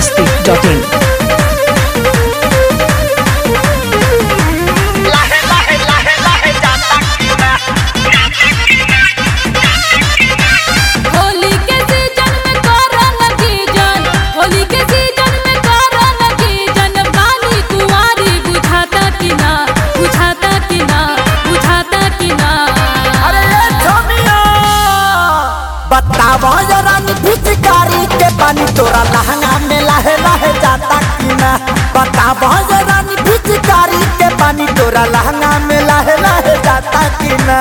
biharmasti.in पिचकारी के पानी तोरा लहंगा में लहे लहे जाता कि ना। बताबो रानी पिचकारी के पानी तोरा लहंगा में लहे लहे जाता कि ना।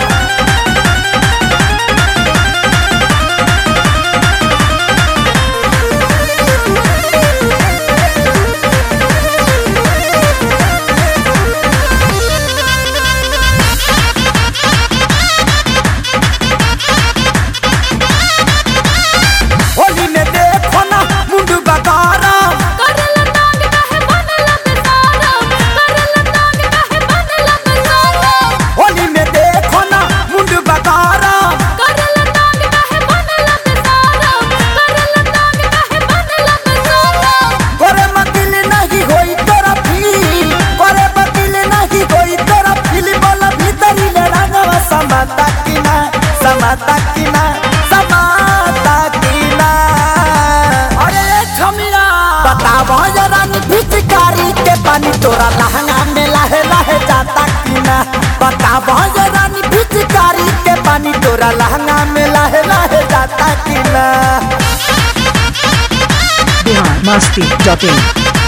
पिचकारी के पानी तोरा लहंगा में लहे लहे जाता कि ना। बताबो रानी पिचकारी के पानी तोरा लहंगा में लहे लहे जाता कि ना। biharmasti.in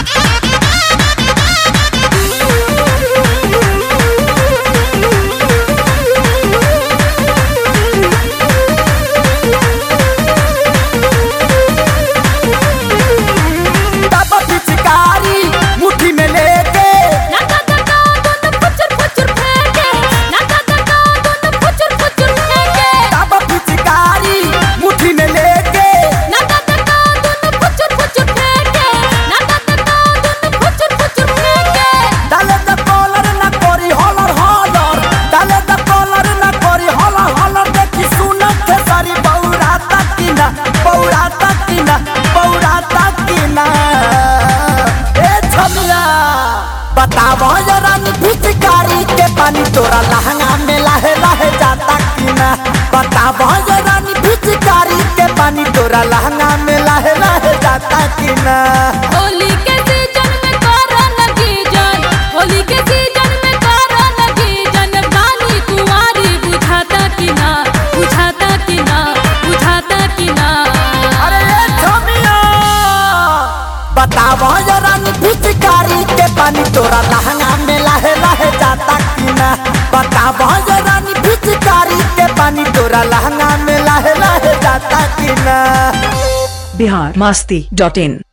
बताबो रानी पिचकारी के पानी तोरा लहंगा में लहे लहे जाता कि ना। बताबो रानी पिचकारी के पानी तोरा लहंगा में लहे लहे जाता कि ना। होली के सीजन में करो नगीजन, होली के सीजन में करो नगीजन। बानी कुंवारी बुझाता कि ना, बुझाता कि ना, बुझाता कि ना। अरे छोमिया बताबो रानी पिचकारी के पानी तोरा लहंगा में लहे लहे जाता कि ना। बताबो रानी पिचकारी के पानी तोरा लहंगा में लहे लहे जाता कि ना। biharmasti.in